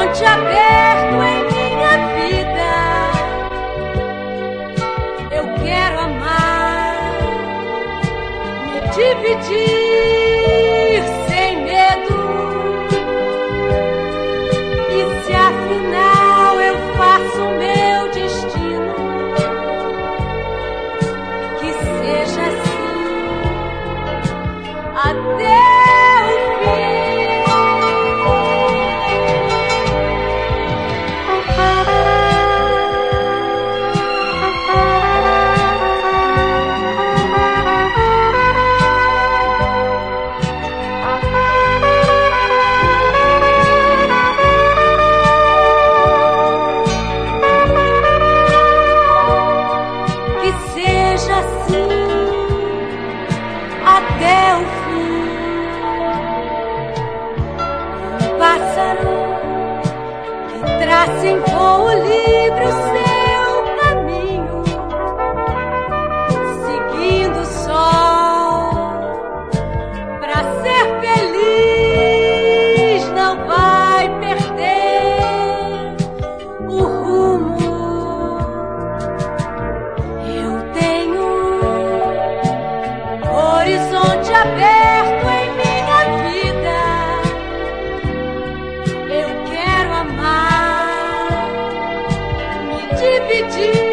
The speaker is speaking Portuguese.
horizonte aberto em minha vida. Eu quero amar, me dividir sem medo. E se afinal eu faço o meu destino, que seja assim até o fim. Que seja assim até o fim. Um pássaro que traça em voo livre o seu caminho, seguindo o sol pra ser feliz, não vai perder o rumo. Eu tenho um horizonte aberto em minha vida. Eu quero amar, me dividir